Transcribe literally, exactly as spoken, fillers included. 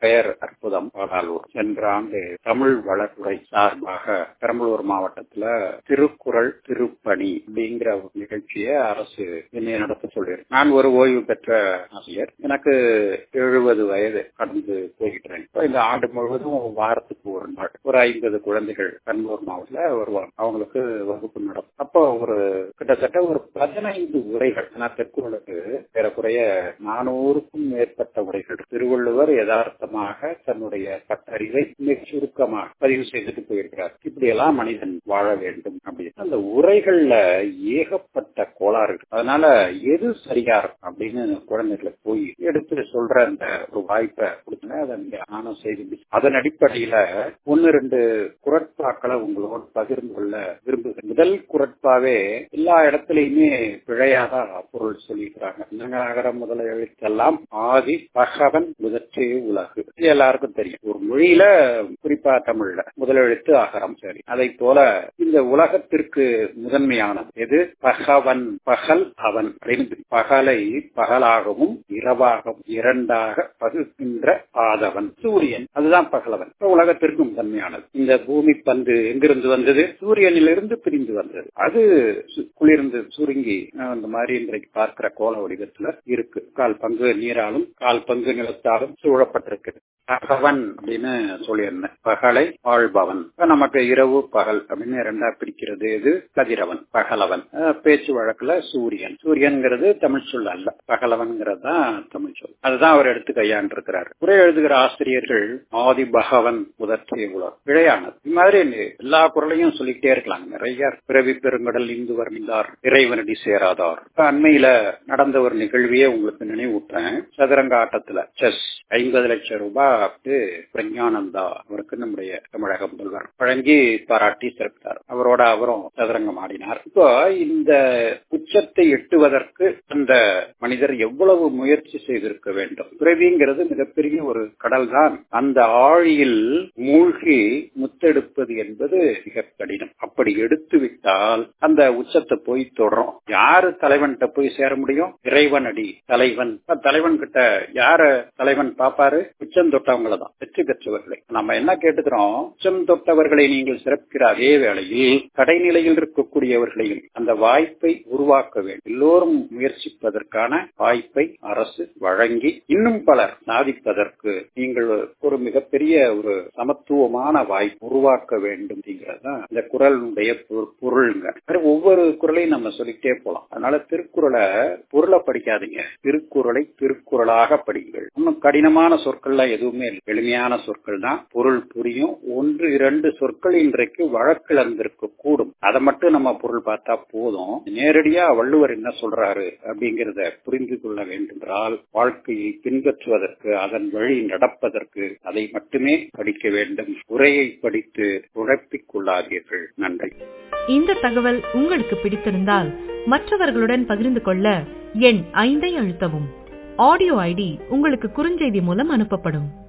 பெயர் அற்புதம் பாடாலூர். சென்ற ஆண்டு தமிழ் வளர்ப்புரை சார்பாக பெரம்பலூர் மாவட்டத்துல திருக்குறள் திருப்பணி அப்படிங்கிற ஒரு நிகழ்ச்சியை அரசு என்னை நடத்த சொல்லியிருக்கு. நான் ஒரு ஓய்வு பெற்ற ஆசிரியர். எனக்கு எழுபது வயது கடந்து போய்கிறேன். இந்த ஆண்டு முழுவதும் வாரத்துக்கு ஒரு நாள் ஒரு ஐம்பது குழந்தைகள் பெரம்பலூர் மாவட்டத்துல வருவாங்க. அவங்களுக்கு வகுப்பு நடக்கும். அப்போ ஒரு கிட்டத்தட்ட ஒரு பதினைந்து உரைகள், திருக்குறளுக்கு ஏறக்குறைய நானூறுக்கும் மேற்பட்ட உரைகள். திருவள்ளுவர் யதார்த்தமாக தன்னுடைய பட்டறிவை மிக சுருக்கமாக பதிவு செய்துட்டு போயிருக்கிறார். இப்படி எல்லாம் மனிதன் வாழ வேண்டும் அப்படின்னு அந்த உரைகள்ல ஏகப்பட்ட கோளாறு. அதனால எது சரியா இருக்கும் அப்படின்னு குழந்தைகளுக்கு போய் எடுத்து சொல்ற அந்த ஒரு வாய்ப்பை கொடுத்தேன். அதை நானும் செய்து அதன் அடிப்படையில ஒன்னு ரெண்டு குறட்பாக்களை உங்களோட பகிர்ந்து கொள்ள விரும்புகிறேன். முதல் குறட்பாவே எல்லா இடத்துலயுமே பிழையாதான் பொருள் சொல்லிக்கிறாங்க. நகர முதல எழுத்தெல்லாம் ஆதி பகவன் முதற்றே உலகு. இது எல்லாருக்கும் தெரியும். ஒரு மொழியில குறிப்பா தமிழ்ல முதலெழுத்து அகரம். சரி, அதை போல இந்த உலகத்திற்கு முதன்மையானது எது? பகவன், பகல் அவன். பகலை பகலாகவும் இரவாகவும் இரண்டாக பகுக்கின்ற ஆதவன் சூரியன். அதுதான் பகலவன். உலகத்திற்கு முதன்மையானது. இந்த பூமி பந்து எங்கிருந்து வந்தது? சூரியனிலிருந்து பிரிந்து வந்தது. அது குளிர்ந்து சுருங்கி அந்த மாதிரி இன்றைக்கு பார்க்கிற கோல வடிவத்துல இருக்கு. கால் பங்கு நீராலும் கால் பங்கு நிலத்தாலும் சூழப்பட்டிருக்கு. பகவன் அப்படின்னு சொல்லியிருந்தேன். பகலை ஆள்பவன். நமக்கு இரவு பகல் அப்படின்னு இரண்டா பிரிக்கிறது இது கதிரவன், பகலவன். பேச்சு வழக்குல சூரியன். சூரியன்கிறது தமிழ் சொல் அல்ல, பகலவன்கிறது தான் தமிழ் சொல். அதுதான் அவர் எடுத்து கையாண்டு இருக்கிறார். உரை எழுதுகிற ஆசிரியர்கள் ஆதி பகவன் முதற்சிய உலகம் பிழையானது. இது மாதிரி எல்லா குரலையும் சொல்லிக்கிட்டே இருக்கலாம். நிறைய பிறவி பெருங்கடல் இந்து வர்ணிந்தார் இறைவனடி சேராதார். அண்மையில நடந்த ஒரு நிகழ்வையே உங்களுக்கு நினைவூட்டேன். சதுரங்க ஆட்டத்துல செஸ் ஐம்பது லட்சம் ரூபாய் பிரஞானந்தா அவருக்கு நம்முடைய தமிழக முதல்வர் வழங்கி பாராட்டி சிறப்பித்தார். அவரோட அவரும் சதுரங்கம் ஆடினார். இப்போ இந்த உச்சத்தை எட்டுவதற்கு அந்த மனிதர் எவ்வளவு முயற்சி செய்திருக்க வேண்டும். பிறவிங்கிறது மிகப்பெரிய ஒரு கடல் தான். அந்த ஆழியில் மூழ்கி முத்தெடுப்பது என்பது மிக கடினம். அப்படி எடுத்து விட்டால் அந்த உச்சத்தை போய் தொடரும். யாரு தலைவன்கிட்ட போய் சேர முடியும்? இறைவன் அடி தலைவன். தலைவன் கிட்ட யார தலைவன் பாப்பாரு? உச்சம் தொட்டவங்களதான், வெற்றி பெற்றவர்களை. நம்ம என்ன கேட்டுக்கிறோம்? உச்சம் தொட்டவர்களை நீங்கள் சிறப்பிக்கிற அதே வேளையில் கடைநிலையில் இருக்கக்கூடியவர்களையும் அந்த வாய்ப்பை உருவாக்க வேண்டும். எல்லோரும் முயற்சிப்பதற்கான வாய்ப்பை அரசு வழங்கி இன்னும் பலர் சாதிப்பதற்கு நீங்கள் ஒரு மிகப்பெரிய ஒரு சமத்துவமான வாய்ப்பு உருவாக்க வேண்டும். அப்படிங்கிறதுதான் இந்த குறளுடைய பொருளுங்க. ஒவ்வொரு குறளையும் நம்ம சொல்லிக்கிட்டே போலாம். அதனால திருக்குறளை பொருளை படிக்காதீங்க, திருக்குறளை திருக்குறளாக படிங்கள். இன்னும் கடினமான சொற்கள்லாம் எதுவுமே எளிமையான சொற்கள் தான், பொருள் புரியும். ஒன்று இரண்டு சொற்கள் இன்றைக்கு வழக்கிழந்திருக்க கூடும். அதை மட்டும் நம்ம பொருள் பார்த்தா போதும். நேரடியா வள்ளுவர் என்ன சொல்றாரு அப்படிங்கிறத புரிந்து கொள்ள வேண்டுமென்றால் வாழ்க்கையை பின்பற்றுவதற்கு, அதன் வழி நடப்பதற்கு அதை மட்டுமே படிக்க வேண்டும். உரையை படித்து உழைப்பிக் கொள்ளாதீர்கள். நன்றி. இந்த தகவல் உங்களுக்கு பிடித்திருந்தால் மற்றவர்களுடன் பகிர்ந்து கொள்ள எண் ஐந்தை அழுத்தவும். ஆடியோ ஐடி உங்களுக்கு குறுஞ்செய்தி மூலம் அனுப்பப்படும்.